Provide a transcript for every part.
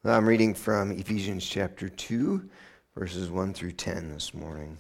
I'm reading from Ephesians chapter 2, verses 1 through 10 this morning.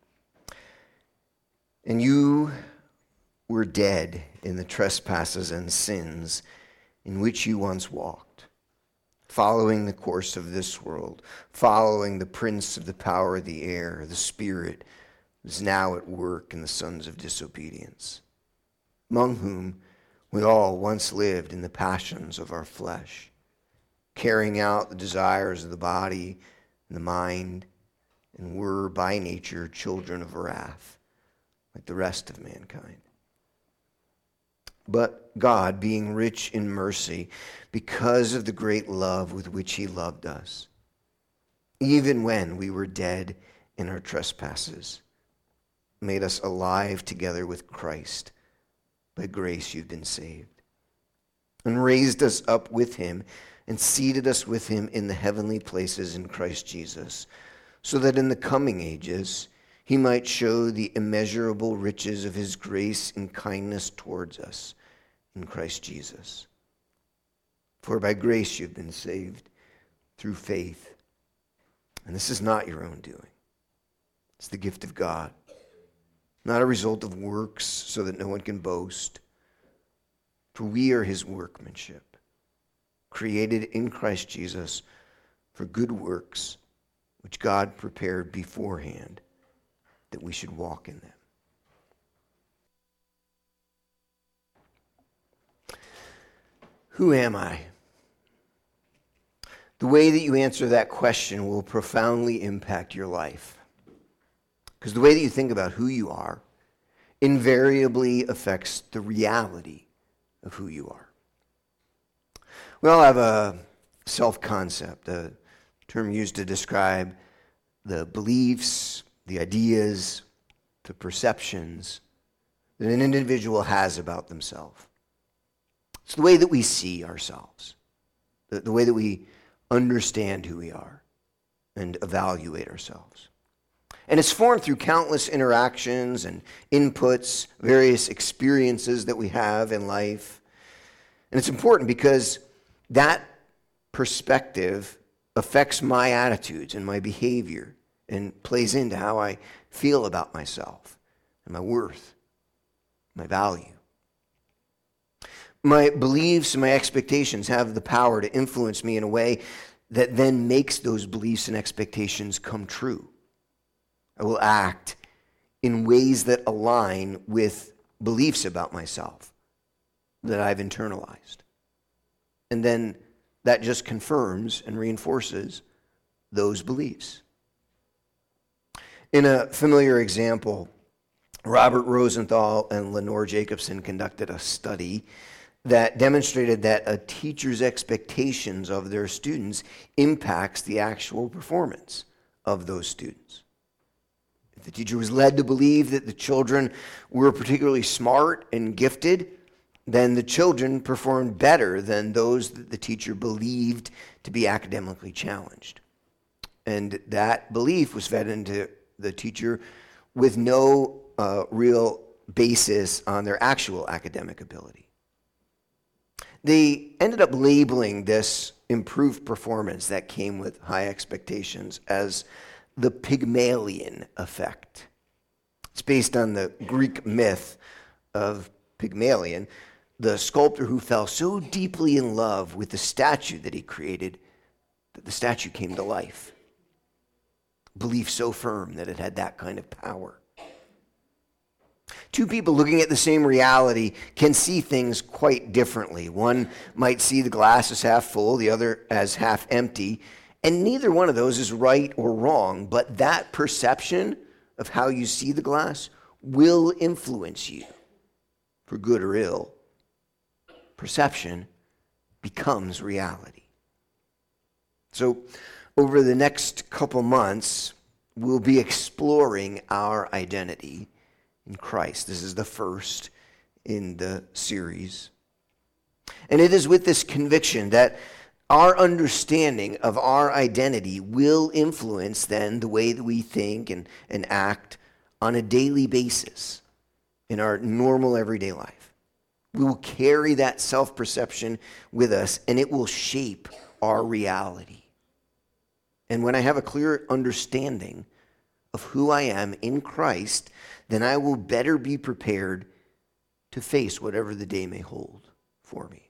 And you were dead in the trespasses and sins in which you once walked, following the course of this world, following the prince of the power of the air, the spirit that is now at work in the sons of disobedience, among whom we all once lived in the passions of our flesh, carrying out the desires of the body and the mind, and were by nature children of wrath, like the rest of mankind. But God, being rich in mercy, because of the great love with which he loved us, even when we were dead in our trespasses, made us alive together with Christ. By grace you've been saved, and raised us up with him, and seated us with him in the heavenly places in Christ Jesus, so that in the coming ages he might show the immeasurable riches of his grace and kindness towards us in Christ Jesus. For by grace you've been saved through faith. And this is not your own doing. It's the gift of God, not a result of works, so that no one can boast. For we are his workmanship, created in Christ Jesus for good works, which God prepared beforehand that we should walk in them. Who am I? The way that you answer that question will profoundly impact your life. Because the way that you think about who you are invariably affects the reality of who you are. We all have a self-concept, a term used to describe the beliefs, the ideas, the perceptions that an individual has about themselves. It's the way that we see ourselves, the way that we understand who we are and evaluate ourselves. And it's formed through countless interactions and inputs, various experiences that we have in life. And it's important because that perspective affects my attitudes and my behavior and plays into how I feel about myself and my worth, my value. My beliefs and my expectations have the power to influence me in a way that then makes those beliefs and expectations come true. I will act in ways that align with beliefs about myself that I've internalized. And then that just confirms and reinforces those beliefs. In a familiar example, Robert Rosenthal and Lenore Jacobson conducted a study that demonstrated that a teacher's expectations of their students impacts the actual performance of those students. If the teacher was led to believe that the children were particularly smart and gifted, then the children performed better than those that the teacher believed to be academically challenged. And that belief was fed into the teacher with no real basis on their actual academic ability. They ended up labeling this improved performance that came with high expectations as the Pygmalion effect. It's based on the Greek myth of Pygmalion, the sculptor who fell so deeply in love with the statue that he created that the statue came to life. Belief so firm that it had that kind of power. Two people looking at the same reality can see things quite differently. One might see the glass as half full, the other as half empty, and neither one of those is right or wrong, but that perception of how you see the glass will influence you, for good or ill. Perception becomes reality. So, over the next couple months, we'll be exploring our identity in Christ. This is the first in the series. And it is with this conviction that our understanding of our identity will influence then the way that we think and act on a daily basis in our normal everyday life. We will carry that self-perception with us, and it will shape our reality. And when I have a clear understanding of who I am in Christ, then I will better be prepared to face whatever the day may hold for me.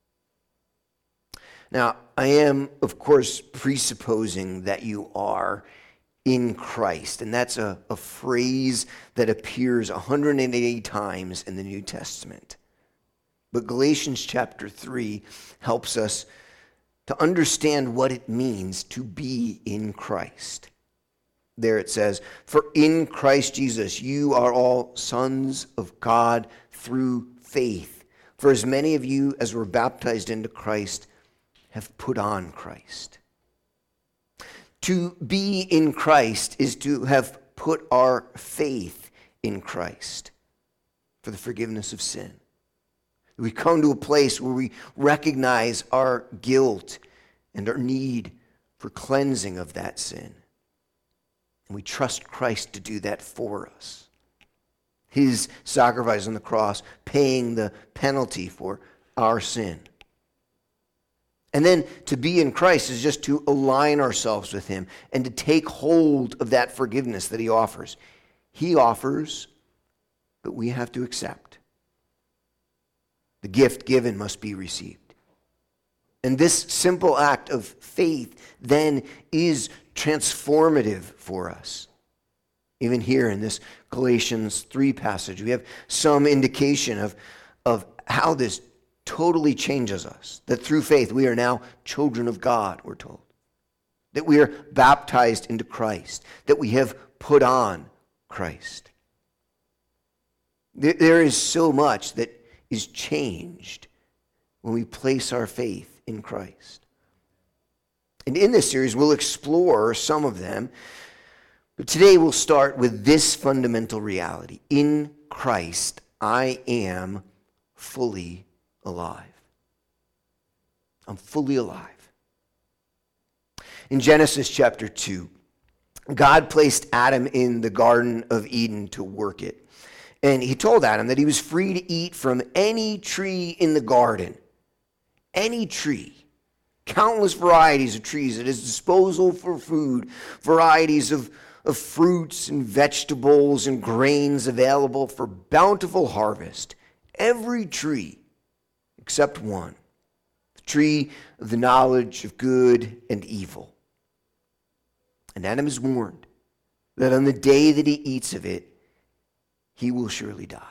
Now, I am, of course, presupposing that you are in Christ. And that's a phrase that appears 180 times in the New Testament. But Galatians chapter 3 helps us to understand what it means to be in Christ. There it says, "For in Christ Jesus you are all sons of God through faith. For as many of you as were baptized into Christ have put on Christ." To be in Christ is to have put our faith in Christ for the forgiveness of sin. We come to a place where we recognize our guilt and our need for cleansing of that sin. And we trust Christ to do that for us. His sacrifice on the cross, paying the penalty for our sin. And then to be in Christ is just to align ourselves with him and to take hold of that forgiveness that he offers. He offers, but we have to accept. The gift given must be received. And this simple act of faith then is transformative for us. Even here in this Galatians 3 passage, we have some indication of how this totally changes us. That through faith we are now children of God, we're told. That we are baptized into Christ. That we have put on Christ. There is so much that is changed when we place our faith in Christ. And in this series, we'll explore some of them. But today we'll start with this fundamental reality. In Christ, I am fully alive. I'm fully alive. In Genesis chapter 2, God placed Adam in the Garden of Eden to work it. And he told Adam that he was free to eat from any tree in the garden. Any tree. Countless varieties of trees at his disposal for food. Varieties of fruits and vegetables and grains available for bountiful harvest. Every tree except one. The tree of the knowledge of good and evil. And Adam is warned that on the day that he eats of it, he will surely die.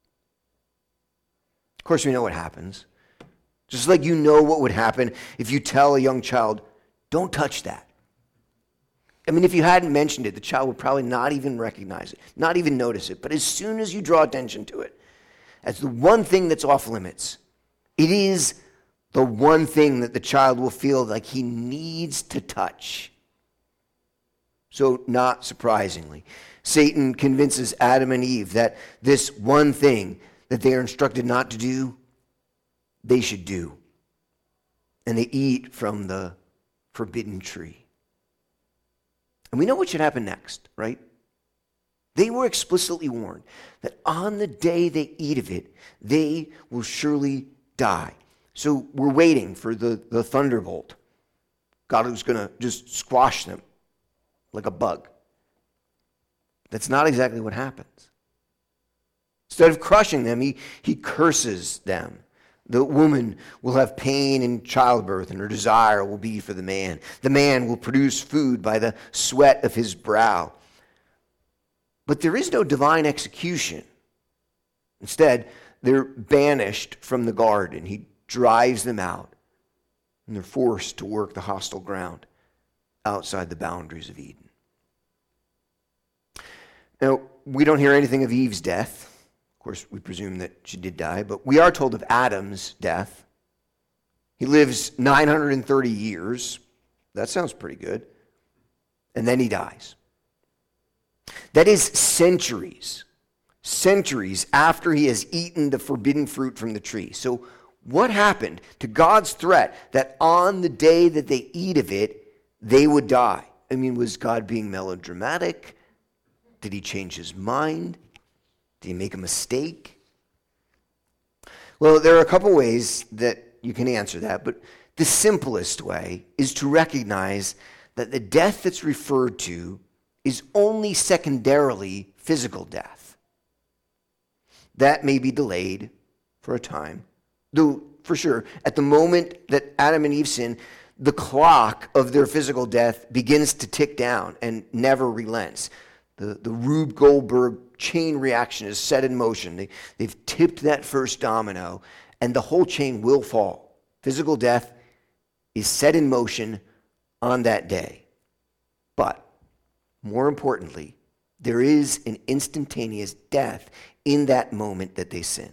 Of course, we know what happens. Just like you know what would happen if you tell a young child, don't touch that. I mean, if you hadn't mentioned it, the child would probably not even recognize it, not even notice it. But as soon as you draw attention to it, as the one thing that's off limits, it is the one thing that the child will feel like he needs to touch. So, not surprisingly, Satan convinces Adam and Eve that this one thing that they are instructed not to do, they should do. And they eat from the forbidden tree. And we know what should happen next, right? They were explicitly warned that on the day they eat of it, they will surely die. So we're waiting for the thunderbolt. God was going to just squash them like a bug. That's not exactly what happens. Instead of crushing them, he curses them. The woman will have pain in childbirth, and her desire will be for the man. The man will produce food by the sweat of his brow. But there is no divine execution. Instead, they're banished from the garden. He drives them out, and they're forced to work the hostile ground outside the boundaries of Eden. Now, we don't hear anything of Eve's death. Of course, we presume that she did die, but we are told of Adam's death. He lives 930 years. That sounds pretty good. And then he dies. That is centuries after he has eaten the forbidden fruit from the tree. So what happened to God's threat that on the day that they eat of it, they would die? I mean, was God being melodramatic? Did he change his mind? Did he make a mistake? Well, there are a couple ways that you can answer that, but The simplest way is to recognize that the death that's referred to is only secondarily physical death. That may be delayed for a time, though for sure, at the moment that Adam and Eve sin, the clock of their physical death begins to tick down and never relents. The Rube Goldberg chain reaction is set in motion. They've tipped that first domino, and the whole chain will fall. Physical death is set in motion on that day. But more importantly, there is an instantaneous death in that moment that they sin.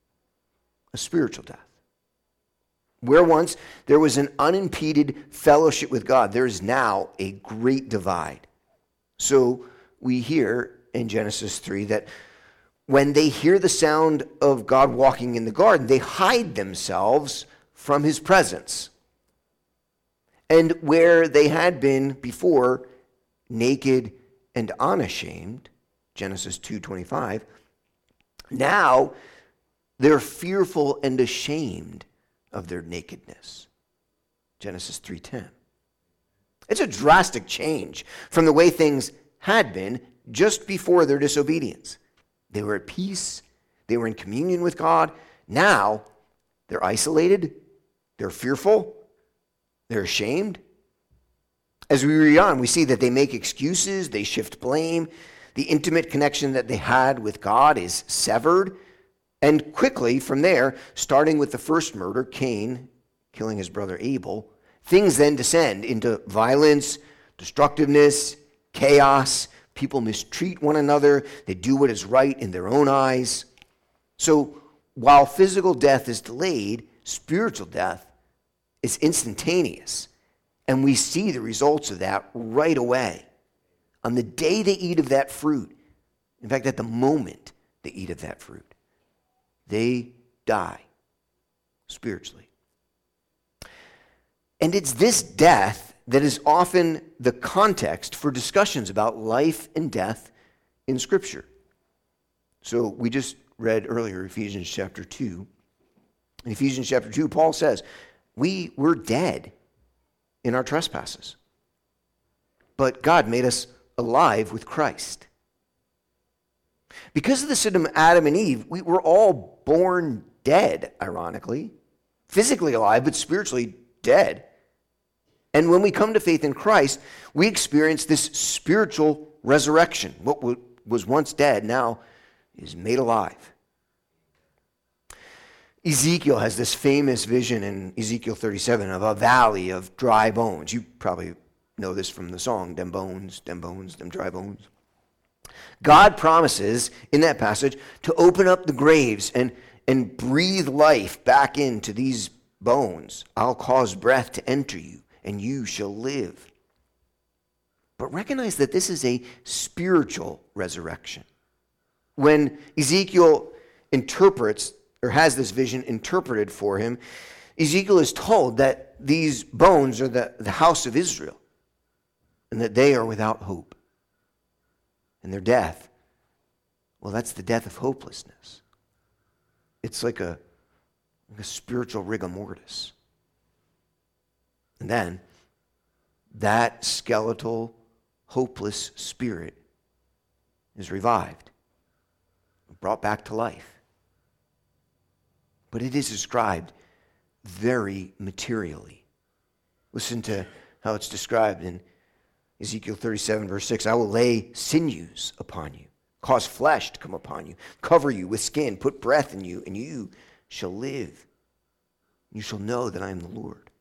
A spiritual death. Where once there was an unimpeded fellowship with God, there is now a great divide. So we hear in Genesis 3 that when they hear the sound of God walking in the garden, they hide themselves from his presence. And where they had been before naked and unashamed, Genesis 2:25, now they're fearful and ashamed of their nakedness, Genesis 3:10. It's a drastic change from the way things had been just before their disobedience. They were at peace. They were in communion with God. Now they're isolated. They're fearful. They're ashamed. As we read on, we see that they make excuses. They shift blame. The intimate connection that they had with God is severed. And quickly from there, starting with the first murder, Cain killing his brother Abel, things then descend into violence, destructiveness, chaos. People mistreat one another. They do what is right in their own eyes. So while physical death is delayed, spiritual death is instantaneous. And we see the results of that right away. On the day they eat of that fruit, in fact, at the moment they eat of that fruit, they die spiritually. And it's this death that is often the context for discussions about life and death in Scripture. So we just read earlier Ephesians chapter 2. In Ephesians chapter 2, Paul says, we were dead in our trespasses, but God made us alive with Christ. Because of the sin of Adam and Eve, we were all born dead, ironically. Physically alive, but spiritually dead. And when we come to faith in Christ, we experience this spiritual resurrection. What was once dead now is made alive. Ezekiel has this famous vision in Ezekiel 37 of a valley of dry bones. You probably know this from the song, them bones, them dry bones. God promises in that passage to open up the graves and breathe life back into these bones. I'll cause breath to enter you, and you shall live. But recognize that this is a spiritual resurrection. When Ezekiel interprets or has this vision interpreted for him, Ezekiel is told that these bones are the house of Israel and that they are without hope. And their death, well, that's the death of hopelessness. It's like a spiritual rigor mortis. And then that skeletal, hopeless spirit is revived, brought back to life. But it is described very materially. Listen to how it's described in Ezekiel 37, verse 6. I will lay sinews upon you, cause flesh to come upon you, cover you with skin, put breath in you, and you shall live. You shall know that I am the Lord.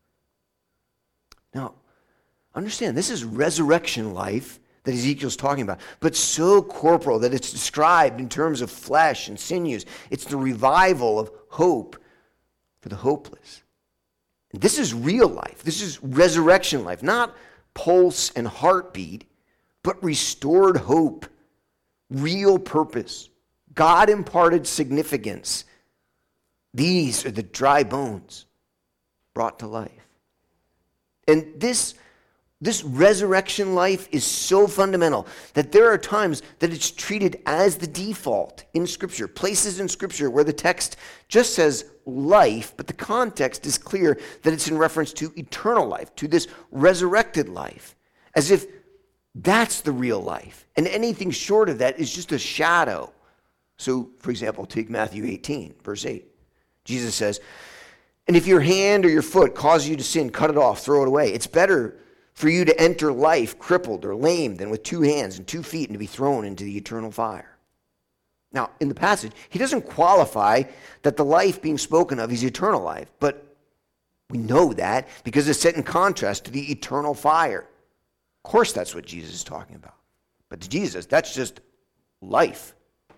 Now, understand, this is resurrection life that Ezekiel's talking about, but so corporal that it's described in terms of flesh and sinews. It's the revival of hope for the hopeless. And this is real life. This is resurrection life, not pulse and heartbeat, but restored hope, real purpose, God-imparted significance. These are the dry bones brought to life. And this This resurrection life is so fundamental that there are times that it's treated as the default in Scripture, places in Scripture where the text just says life, but the context is clear that it's in reference to eternal life, to this resurrected life, as if that's the real life. And anything short of that is just a shadow. So, for example, take Matthew 18, verse 8. Jesus says, "And if your hand or your foot causes you to sin, cut it off, throw it away. It's better for you to enter life crippled or lame than with 2 hands and 2 feet and to be thrown into the eternal fire." Now, in the passage, he doesn't qualify that the life being spoken of is eternal life, but we know that because it's set in contrast to the eternal fire. Of course, that's what Jesus is talking about. But to Jesus, that's just life.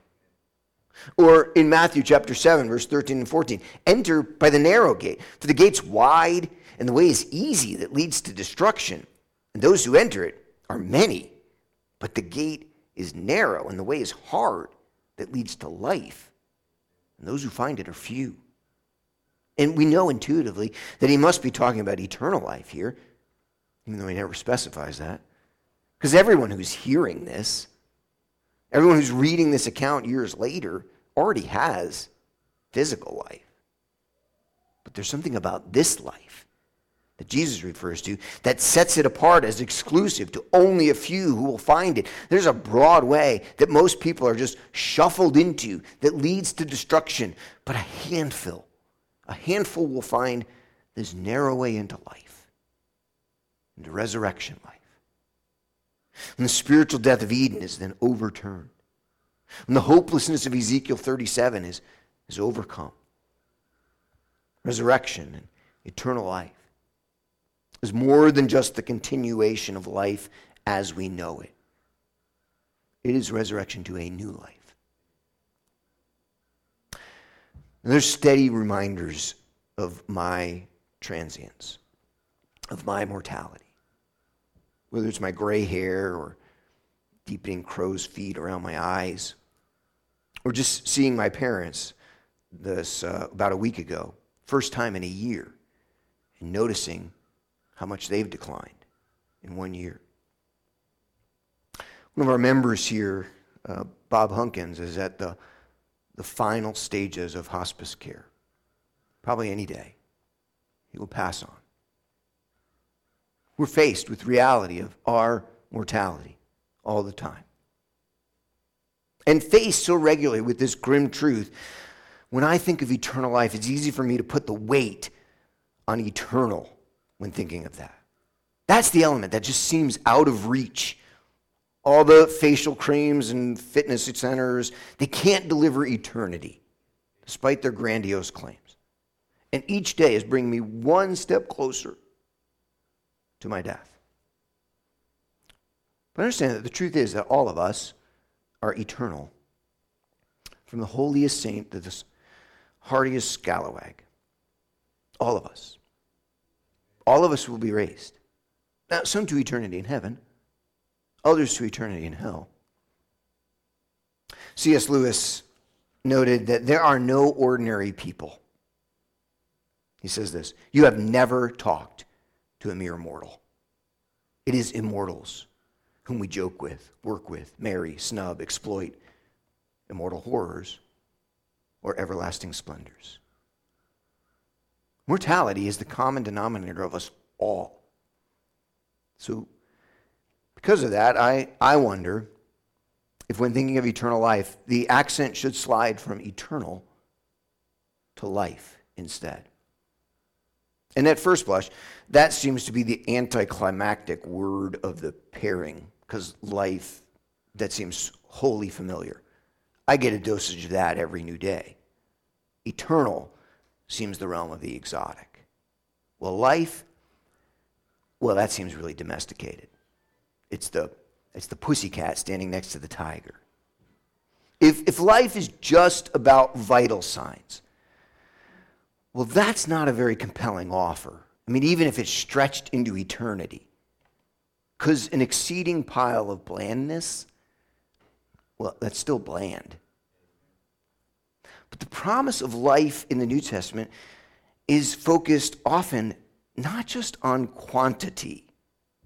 Or in Matthew chapter 7, verse 13 and 14, "Enter by the narrow gate, for the gate's wide and the way is easy that leads to destruction. And those who enter it are many. But the gate is narrow and the way is hard that leads to life. And those who find it are few." And we know intuitively that he must be talking about eternal life here, even though he never specifies that. Because everyone who's hearing this, everyone who's reading this account years later, already has physical life. But there's something about this life that Jesus refers to that sets it apart as exclusive to only a few who will find it. There's a broad way that most people are just shuffled into that leads to destruction, but a handful will find this narrow way into life, into resurrection life. And the spiritual death of Eden is then overturned. And the hopelessness of Ezekiel 37 is overcome. Resurrection and eternal life is more than just the continuation of life as we know it. It is resurrection to a new life. And there's steady reminders of my transience, of my mortality. Whether it's my gray hair or deepening crow's feet around my eyes, or just seeing my parents this about a week ago, first time in a year, and noticing how much they've declined in 1 year. One of our members here, Bob Hunkins, is at the final stages of hospice care. Probably any day, he will pass on. We're faced with reality of our mortality all the time. And faced so regularly with this grim truth, when I think of eternal life, it's easy for me to put the weight on eternal when thinking of that. That's the element that just seems out of reach. All the facial creams and fitness centers, they can't deliver eternity, despite their grandiose claims. And each day is bringing me one step closer to my death. But understand that the truth is that all of us are eternal. From the holiest saint to the hardiest scalawag. All of us. All of us will be raised. Now, some to eternity in heaven, others to eternity in hell. C.S. Lewis noted that there are no ordinary people. He says this: "You have never talked to a mere mortal. It is immortals whom we joke with, work with, marry, snub, exploit, immortal horrors, or everlasting splendors." Mortality is the common denominator of us all. So, because of that, I wonder if when thinking of eternal life, the accent should slide from eternal to life instead. And at first blush, that seems to be the anticlimactic word of the pairing, because life, that seems wholly familiar. I get a dosage of that every new day. Eternal seems the realm of the exotic. Well, life, well, that seems really domesticated. It's the pussycat standing next to the tiger. If life is just about vital signs, well, that's not a very compelling offer. I mean, even if it's stretched into eternity. Because an exceeding pile of blandness, well, that's still bland. But the promise of life in the New Testament is focused often not just on quantity,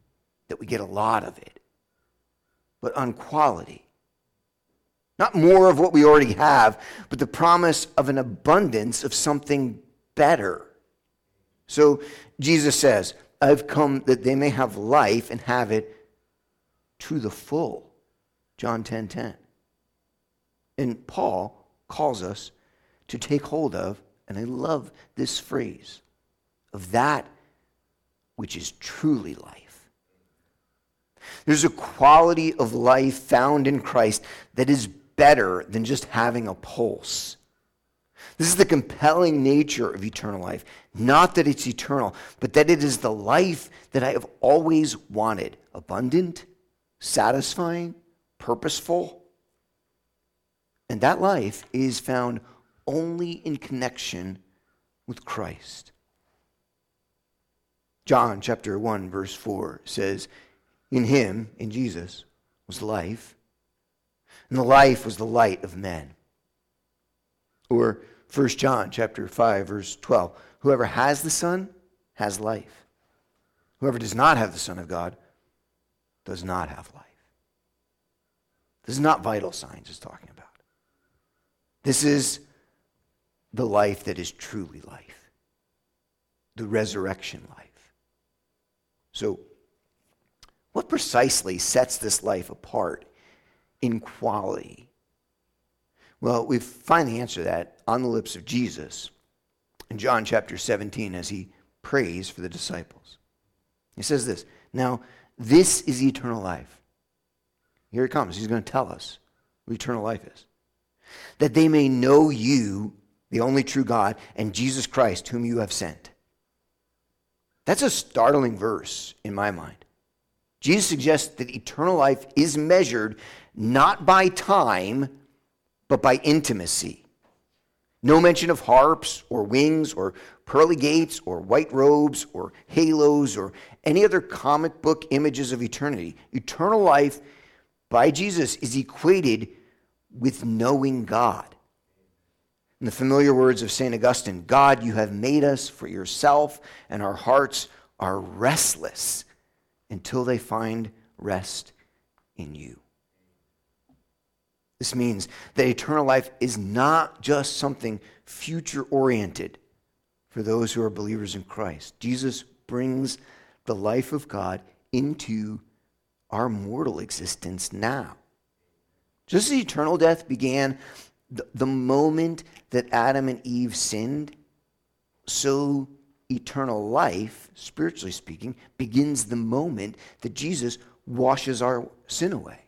that we get a lot of it, but on quality. Not more of what we already have, but the promise of an abundance of something better. So Jesus says, I've come that they may have life and have it to the full. John 10:10. And Paul calls us to take hold of, and I love this phrase, of that which is truly life. There's a quality of life found in Christ that is better than just having a pulse. This is the compelling nature of eternal life. Not that it's eternal, but that it is the life that I have always wanted. Abundant, satisfying, purposeful. And that life is found only in connection with Christ. John chapter 1 verse 4 says, in him, in Jesus, was life, and the life was the light of men. Or 1 John chapter 5 verse 12, whoever has the Son has life. Whoever does not have the Son of God does not have life. This is not vital signs it's talking about. This is the life that is truly life, the resurrection life. So, what precisely sets this life apart in quality? Well, we find the answer to that on the lips of Jesus in John chapter 17 as he prays for the disciples. He says this, now this is eternal life. Here it comes. He's going to tell us what eternal life is. That they may know you, the only true God, and Jesus Christ, whom you have sent. That's a startling verse in my mind. Jesus suggests that eternal life is measured not by time, but by intimacy. No mention of harps or wings or pearly gates or white robes or halos or any other comic book images of eternity. Eternal life by Jesus is equated with knowing God. In the familiar words of St. Augustine, God, you have made us for yourself, and our hearts are restless until they find rest in you. This means that eternal life is not just something future-oriented for those who are believers in Christ. Jesus brings the life of God into our mortal existence now. Just as eternal death began the moment that Adam and Eve sinned, so eternal life, spiritually speaking, begins the moment that Jesus washes our sin away.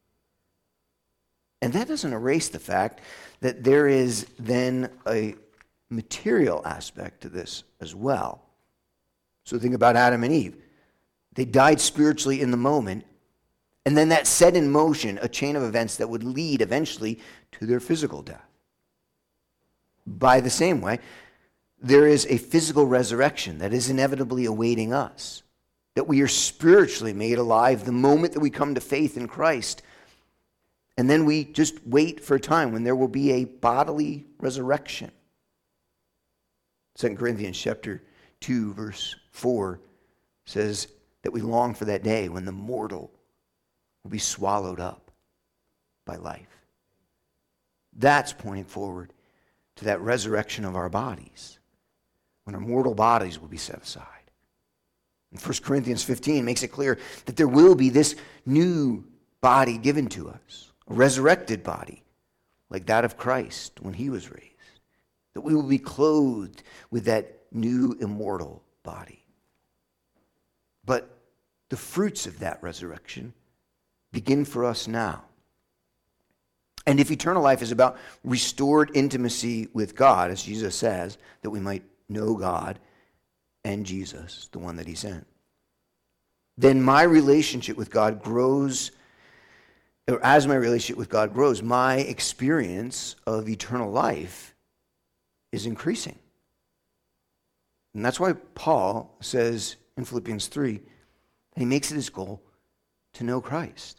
And that doesn't erase the fact that there is then a material aspect to this as well. So think about Adam and Eve. They died spiritually in the moment, and then that set in motion a chain of events that would lead eventually to their physical death. By the same way, there is a physical resurrection that is inevitably awaiting us, that we are spiritually made alive the moment that we come to faith in Christ. And then we just wait for a time when there will be a bodily resurrection. 2 Corinthians chapter 2, verse 4 says that we long for that day when the mortal will be swallowed up by life. That's pointing forward to that resurrection of our bodies, when our mortal bodies will be set aside. And 1 Corinthians 15 makes it clear that there will be this new body given to us, a resurrected body, like that of Christ when he was raised, that we will be clothed with that new immortal body. But the fruits of that resurrection begin for us now. And if eternal life is about restored intimacy with God, as Jesus says, that we might know God and Jesus, the one that he sent, then my relationship with God grows, or as my relationship with God grows, my experience of eternal life is increasing. And that's why Paul says in Philippians 3, that he makes it his goal to know Christ.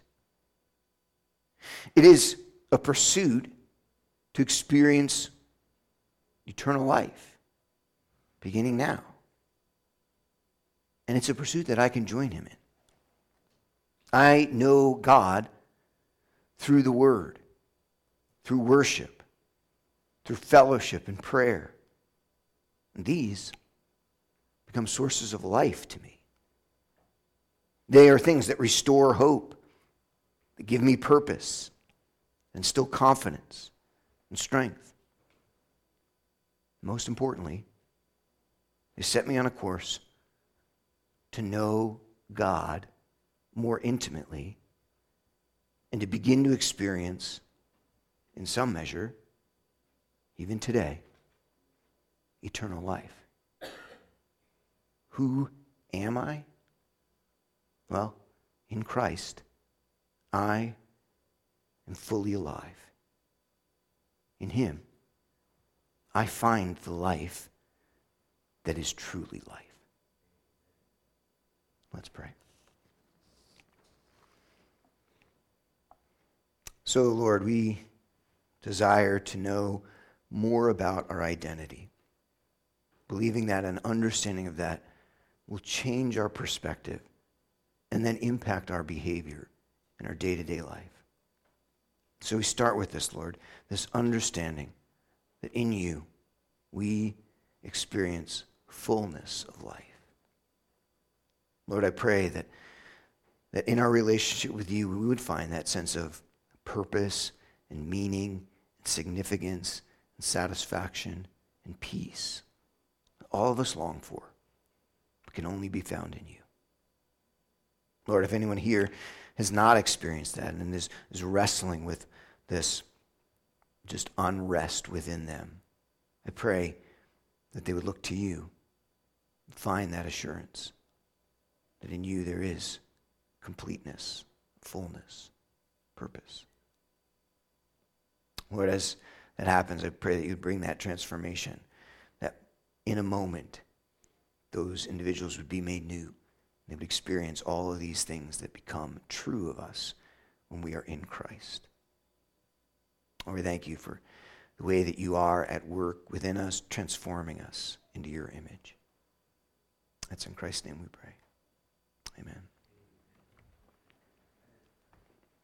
It is a pursuit to experience eternal life, beginning now. And it's a pursuit that I can join him in. I know God through the Word, through worship, through fellowship and prayer. And these become sources of life to me. They are things that restore hope, that give me purpose, and instill confidence and strength. Most importantly, they set me on a course to know God more intimately and to begin to experience, in some measure, even today, eternal life. Who am I? Well, in Christ, I am fully alive. In Him, I find the life that is truly life. Let's pray. So, Lord, we desire to know more about our identity, believing that an understanding of that will change our perspective and then impact our behavior in our day-to-day life. So we start with this, Lord, this understanding that in you we experience fullness of life. Lord, I pray that in our relationship with you, we would find that sense of purpose and meaning and significance and satisfaction and peace that all of us long for, but can only be found in you. Lord, if anyone here has not experienced that and is wrestling with this just unrest within them, I pray that they would look to you and find that assurance that in you there is completeness, fullness, purpose. Lord, as that happens, I pray that you bring that transformation, that in a moment those individuals would be made new. They would experience all of these things that become true of us when we are in Christ. Lord, we thank you for the way that you are at work within us, transforming us into your image. That's in Christ's name we pray. Amen.